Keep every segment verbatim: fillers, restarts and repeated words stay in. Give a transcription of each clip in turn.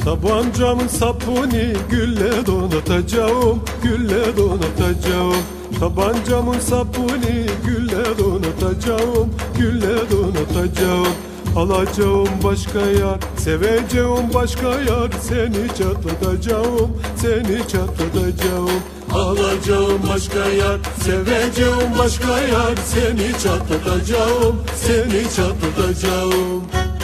Tabancamın sapını gülle donatacağım, gülle donatacağım. Tabancamın sapını gülle donatacağım, gülle donatacağım. Alacağım başka yar, seveceğim başka yar. Seni çatlatacağım, seni çatlatacağım. Alacağım başka yar, seveceğim başka yar. Seni çatlatacağım, seni çatlatacağım.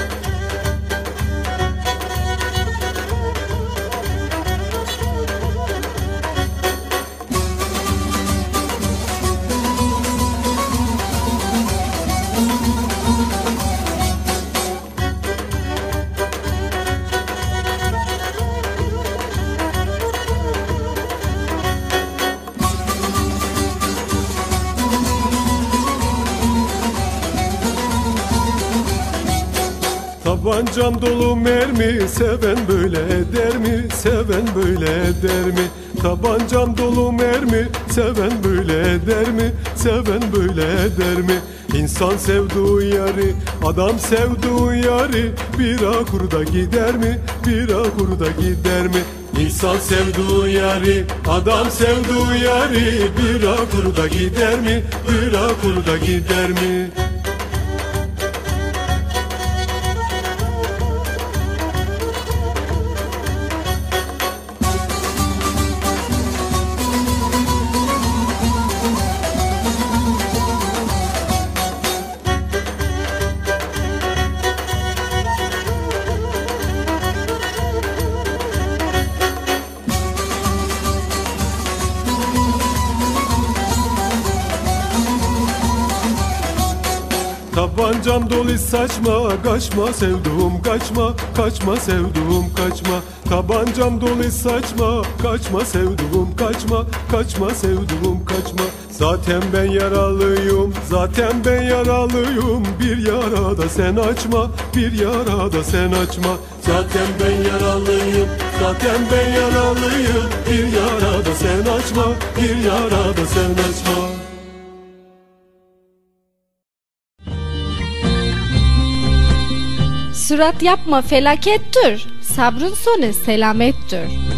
Tabancam dolu mermi, seven böyle eder mi? Seven böyle eder mi? Tabancam dolu mermi, seven böyle eder mi? Seven böyle eder mi? İnsan sevduğu yari, adam sevduğu yari bir akurda gider mi? Bir akurda gider mi? İnsan sevduğu yari, adam sevduğu yari bir akurda gider mi? Bir akurda gider mi? Tabancam dolu saçma, kaçma sevduğum kaçma, kaçma sevduğum kaçma. Tabancam dolu saçma, kaçma sevduğum kaçma, kaçma sevduğum kaçma. Zaten ben yaralıyım, zaten ben yaralıyım. Bir yara da sen açma, bir yara da sen açma. Zaten ben yaralıyım, zaten ben yaralıyım. Bir yara da sen açma, bir yara da sen açma. Sürat yapma felakettir, sabrın sonu selamettir.